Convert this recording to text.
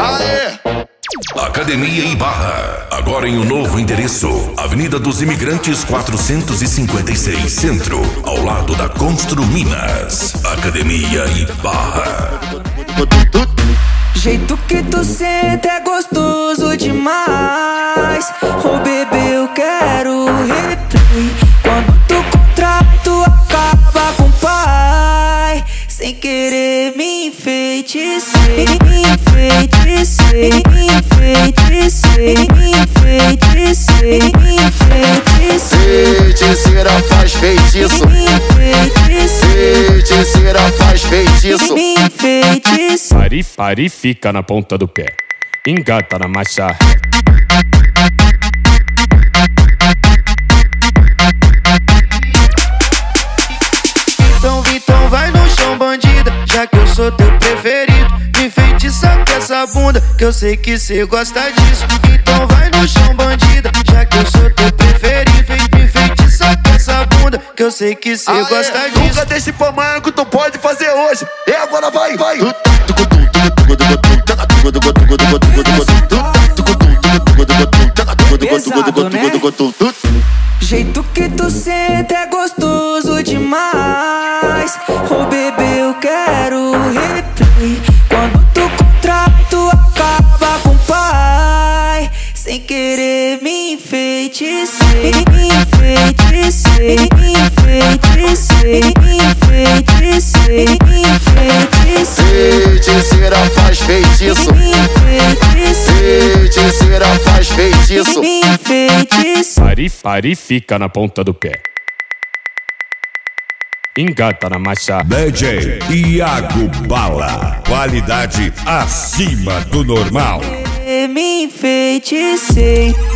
Aê! Academia Ibarra, agora em um novo endereço, Avenida dos Imigrantes 456 Centro, ao lado da Constru Minas. Academia Ibarra. Jeito que tu senta é gostoso demais. Oh bebê, eu quero replay. Quando tu contrai, tu acaba com o pai. Sem querer me enfeitecei, me enfeitecei, me enfeitecei, me enfeitecei, me enfeitecei. Feiticeira faz feitiço, Me enfeitecei, feiticeira faz feitiço. me enfeitecei. Pare e fica na ponta do pé. Engata na marcha. Então vai no chão, bandida, já que eu sou teu preferido. Me enfeitiça com essa bunda, que eu sei que cê gosta disso. Então vai no chão, bandida, já que eu sou teu preferido. Me enfeitiça com essa bunda, que eu sei que cê gosta disso. Nunca deixe pra amanhã que tu pode fazer hoje. E agora vai, vai. Pesado, né? Jeito que tu senta é gostoso demais. Oh bebê, eu quero replay. Quando tu contrai, tu acaba com o pai. Sem querer me enfeitecei, me enfeitecei, me enfeitecei, me enfeitecei, me enfeitecei. Feiticeira faz feitiço, Me enfeitecei, feiticeira faz feitiço. me enfeitecei. Pare e fica na ponta do pé. Engata na marcha. DJ Iago Bala, qualidade acima do normal. Me enfeitecei.